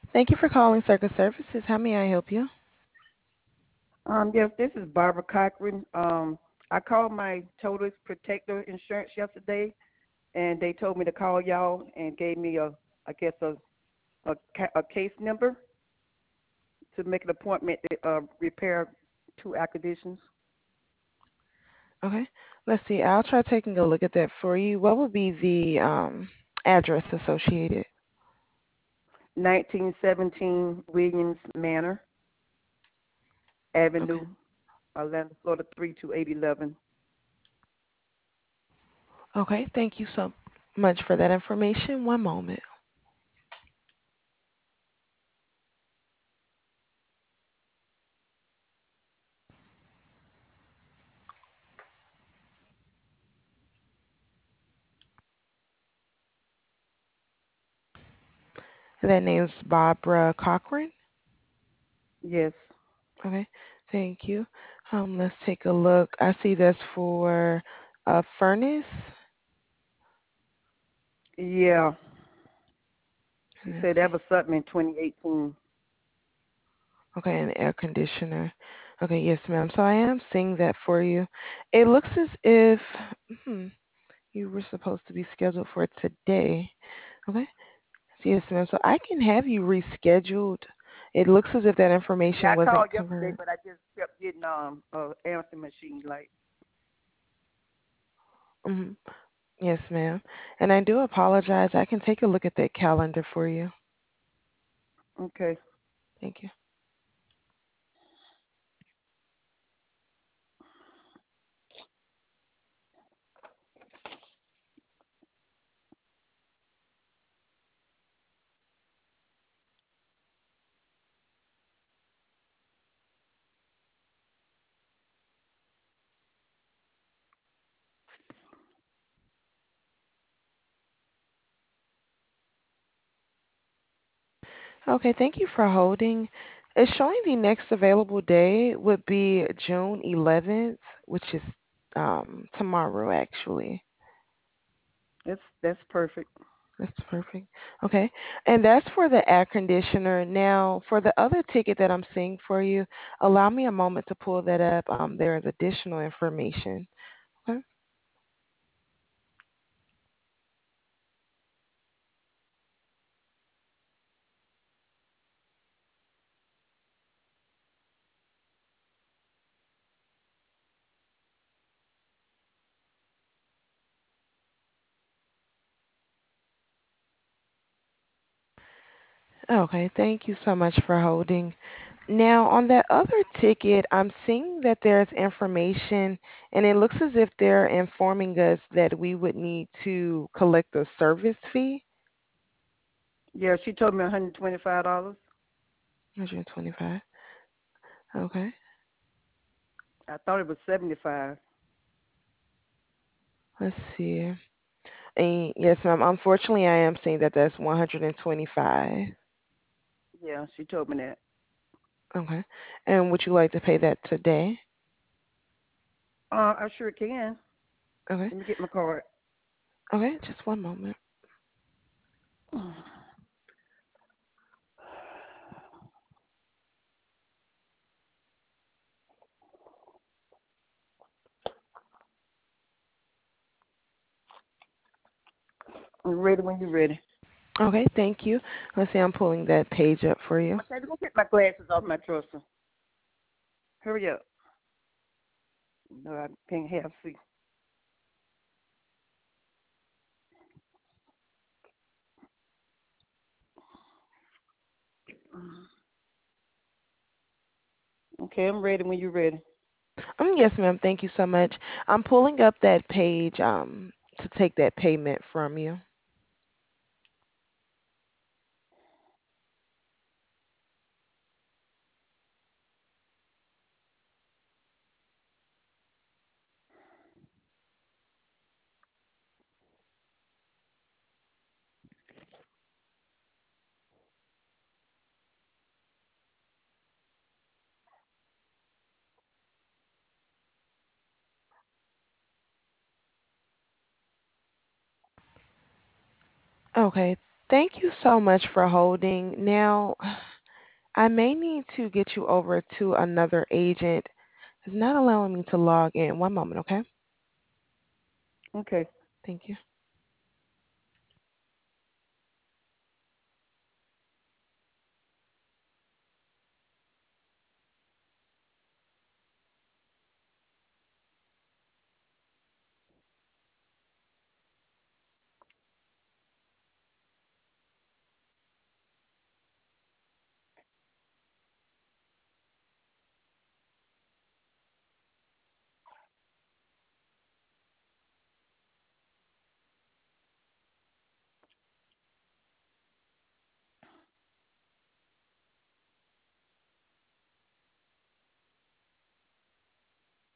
Thank you for calling Circus Services. How may I help you? Yes, this is Barbara Cochran. I called my Total Protector Insurance yesterday, and they told me to call y'all and gave me I guess a case number to make an appointment to repair two air conditions. Okay. Let's see. I'll try taking a look at that for you. What would be the address associated? 1917 Williams Manor Okay. Avenue, Orlando, Florida 32811. Okay. Thank you so much for that information. One moment. That name's Barbara Cochran. Yes. Okay. Thank you. Let's take a look. I see that's for a furnace. Yeah. She Let's said that see. was something in 2018. Okay, an air conditioner. Okay, yes, ma'am. So I am seeing that for you. It looks as if hmm, you were supposed to be scheduled for today. Okay. Yes, ma'am. So I can have you rescheduled. It looks as if that Yeah, information I called wasn't yesterday, converted. but I just kept getting answer machine like. Hmm. Yes, ma'am. And I do apologize. I can take a look at that calendar for you. Okay. Thank you. Okay, thank you for holding. It's showing the next available day would be June 11th, which is tomorrow, actually. That's perfect. That's perfect. Okay. And that's for the air conditioner. Now, for the other ticket that I'm seeing for you, allow me a moment to pull that up. There is additional information. Okay. Okay. Thank you so much for holding. Now, on that other ticket, I'm seeing that there's information, and it looks as if they're informing us that we would need to collect a service fee. Yeah, she told me $125. 125. Okay. I thought it was 75. Let's see. And yes, ma'am. Unfortunately, I am seeing that that's 125. Yeah, she told me that. Okay. And would you like to pay that today? I sure can. Okay. Let me get my card. Okay. Just one moment. I'm ready when you're ready. Okay. Thank you. Let's see. I'm pulling that page up for you. Okay, go get my glasses off my dresser. Hurry up. No, I can't have see. Okay, I'm ready when you're ready. Yes, ma'am. Thank you so much. I'm pulling up that page to take that payment from you. Okay. Thank you so much for holding. Now, I may need to get you over to another agent. It's not allowing me to log in. One moment, okay? Okay. Thank you.